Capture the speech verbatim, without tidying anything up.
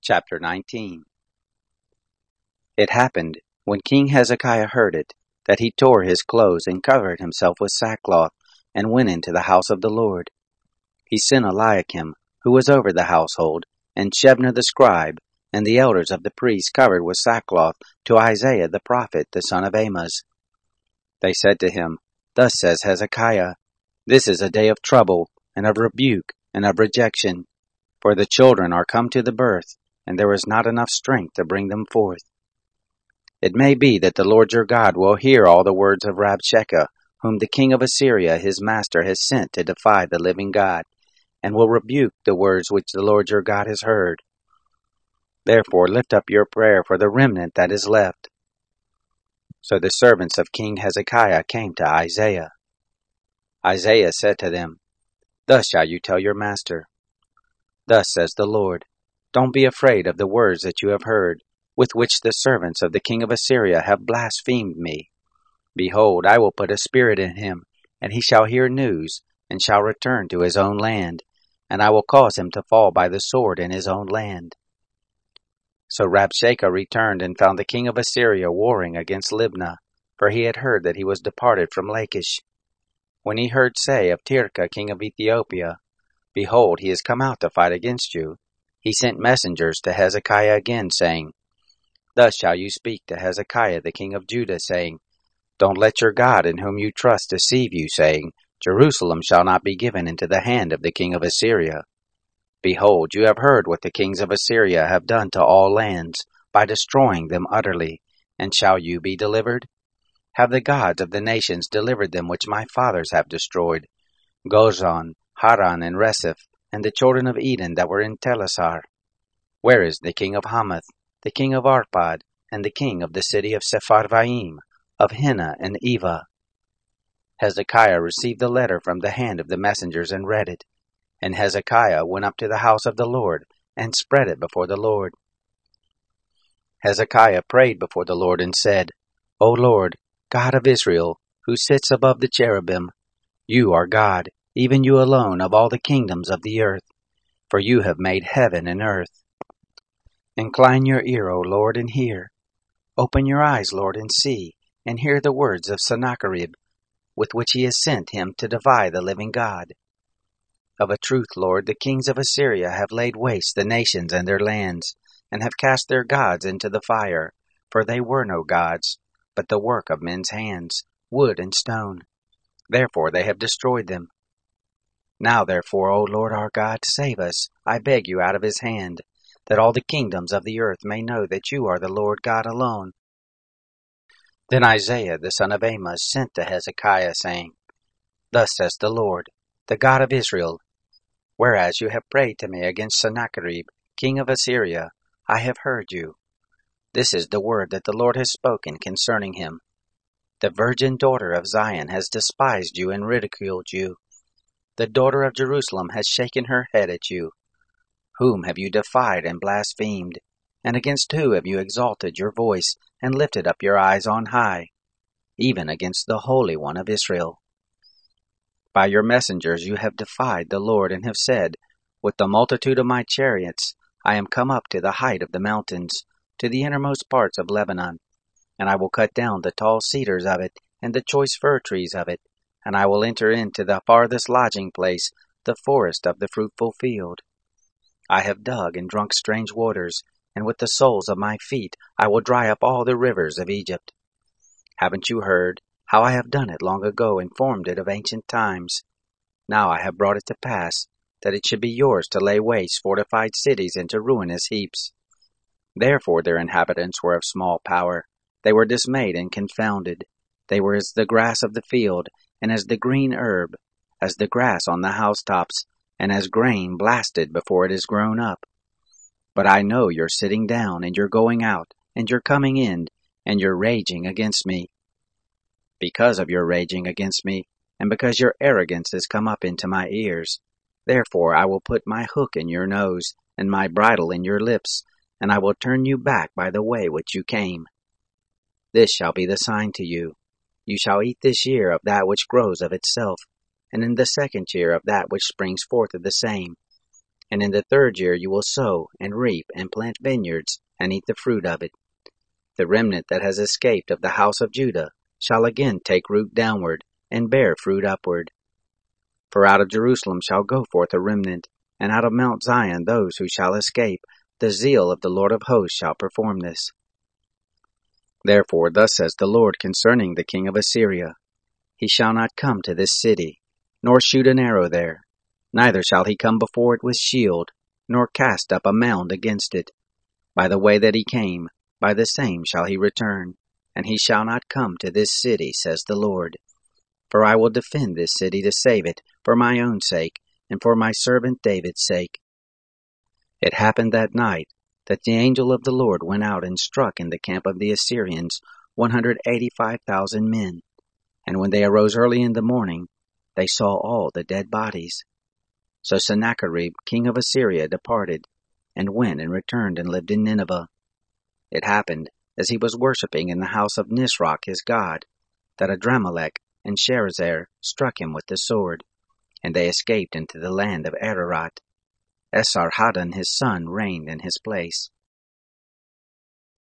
Chapter nineteen. It happened, when King Hezekiah heard it, that he tore his clothes and covered himself with sackcloth, and went into the house of the Lord. He sent Eliakim, who was over the household, and Shebna the scribe, and the elders of the priests covered with sackcloth, to Isaiah the prophet, the son of Amoz. They said to him, Thus says Hezekiah, This is a day of trouble, and of rebuke, and of rejection, for the children are come to the birth, and there is not enough strength to bring them forth. It may be that the Lord your God will hear all the words of Rabshakeh, whom the king of Assyria his master has sent to defy the living God, and will rebuke the words which the Lord your God has heard. Therefore lift up your prayer for the remnant that is left. So the servants of King Hezekiah came to Isaiah. Isaiah said to them, Thus shall you tell your master. Thus says the Lord, Don't be afraid of the words that you have heard, with which the servants of the king of Assyria have blasphemed me. Behold, I will put a spirit in him, and he shall hear news, and shall return to his own land, and I will cause him to fall by the sword in his own land. So Rabshakeh returned and found the king of Assyria warring against Libnah, for he had heard that he was departed from Lachish. When he heard say of Tirkah king of Ethiopia, Behold, he is come out to fight against you, he sent messengers to Hezekiah again, saying, Thus shall you speak to Hezekiah the king of Judah, saying, Don't let your God in whom you trust deceive you, saying, Jerusalem shall not be given into the hand of the king of Assyria. Behold, you have heard what the kings of Assyria have done to all lands, by destroying them utterly, and shall you be delivered? Have the gods of the nations delivered them which my fathers have destroyed, Gozan, Haran, and Reseph, and the children of Eden that were in Telassar? Where is the king of Hamath, the king of Arpad, and the king of the city of Sepharvaim, of Hena and Eva? Hezekiah received the letter from the hand of the messengers and read it. And Hezekiah went up to the house of the Lord, and spread it before the Lord. Hezekiah prayed before the Lord and said, O Lord, God of Israel, who sits above the cherubim, you are God, even you alone of all the kingdoms of the earth, for you have made heaven and earth. Incline your ear, O Lord, and hear. Open your eyes, Lord, and see, and hear the words of Sennacherib, with which he has sent him to defy the living God. Of a truth, Lord, the kings of Assyria have laid waste the nations and their lands, and have cast their gods into the fire, for they were no gods, but the work of men's hands, wood and stone. Therefore they have destroyed them. Now therefore, O Lord our God, save us, I beg you, out of his hand, that all the kingdoms of the earth may know that you are the Lord God alone. Then Isaiah the son of Amoz sent to Hezekiah, saying, Thus says the Lord, the God of Israel, Whereas you have prayed to me against Sennacherib, king of Assyria, I have heard you. This is the word that the Lord has spoken concerning him. The virgin daughter of Zion has despised you and ridiculed you. The daughter of Jerusalem has shaken her head at you. Whom have you defied and blasphemed? And against who have you exalted your voice and lifted up your eyes on high? Even against the Holy One of Israel. By your messengers you have defied the Lord, and have said, With the multitude of my chariots I am come up to the height of the mountains, to the innermost parts of Lebanon, and I will cut down the tall cedars of it, and the choice fir trees of it, and I will enter into the farthest lodging place, the forest of the fruitful field. I have dug and drunk strange waters, and with the soles of my feet I will dry up all the rivers of Egypt. Haven't you heard how I have done it long ago and formed it of ancient times? Now I have brought it to pass, that it should be yours to lay waste fortified cities into ruinous heaps. Therefore their inhabitants were of small power. They were dismayed and confounded. They were as the grass of the field, and as the green herb, as the grass on the housetops, and as grain blasted before it is grown up. But I know your sitting down, and your going out, and your coming in, and your raging against me. Because of your raging against me, and because your arrogance has come up into my ears, therefore I will put my hook in your nose, and my bridle in your lips, and I will turn you back by the way which you came. This shall be the sign to you. You shall eat this year of that which grows of itself, and in the second year of that which springs forth of the same. And in the third year you will sow, and reap, and plant vineyards, and eat the fruit of it. The remnant that has escaped of the house of Judah shall again take root downward, and bear fruit upward. For out of Jerusalem shall go forth a remnant, and out of Mount Zion those who shall escape. The zeal of the Lord of hosts shall perform this. Therefore thus says the Lord concerning the king of Assyria, He shall not come to this city, nor shoot an arrow there, neither shall he come before it with shield, nor cast up a mound against it. By the way that he came, by the same shall he return, and he shall not come to this city, says the Lord. For I will defend this city to save it, for my own sake, and for my servant David's sake. It happened that night, that the angel of the Lord went out and struck in the camp of the Assyrians one hundred eighty-five thousand men. And when they arose early in the morning, they saw all the dead bodies. So Sennacherib, king of Assyria, departed, and went and returned and lived in Nineveh. It happened, as he was worshipping in the house of Nisroch his god, that Adramelech and Sharezer struck him with the sword, and they escaped into the land of Ararat. Esarhaddon his son reigned in his place.